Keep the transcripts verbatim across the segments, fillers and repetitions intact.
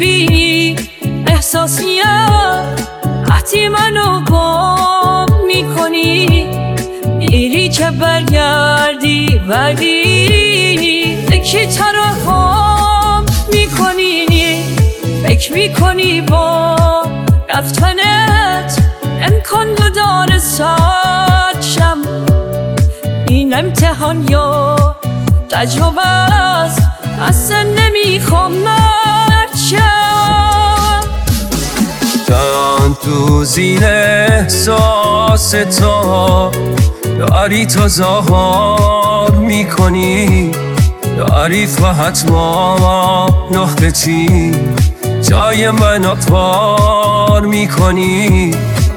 بی احساسیت وقتی منو گم میکنی، میری که برگردی ولی یکی ترحم میکنی. فکر میکنی با رفتنت امکان داره ساعت شم. این امتحان یا تجربه است، اصلا نمیخوام مرد شم. من تو زیر احساس تو داری تو ظاهر میکنی، داری فقط ما نقطه چی جای من پار میکنی.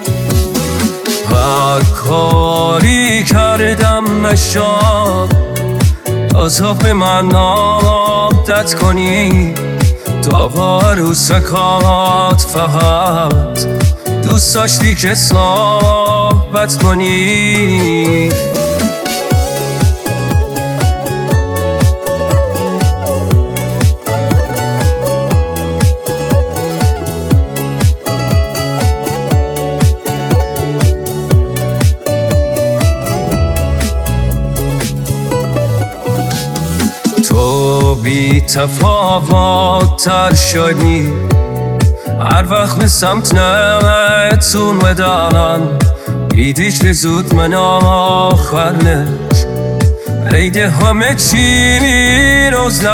هر کاری کردم نشد تا به من عادت کنی. تو با روزکات فقط دوست داشتی که صحبت کنی. تو بی تفاوت تر شدی هر وقت به سمت نتون بدن، دیدیش که زود من آخرنش لیده همه چی میروز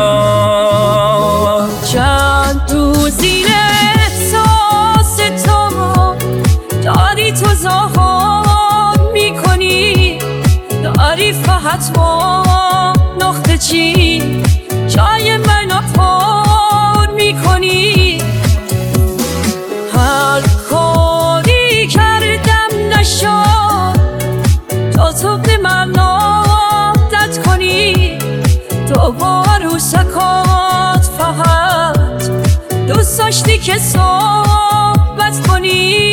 ندم. چند روزی احساس تو داری تو ظاهر میکنی، داری فقط با نقطه چی جای من پار میکنی. هر کاری کردم نشد تا تو به من عادت کنی. تو با عروسکات فقط دوست داشتی که صحبت کنی.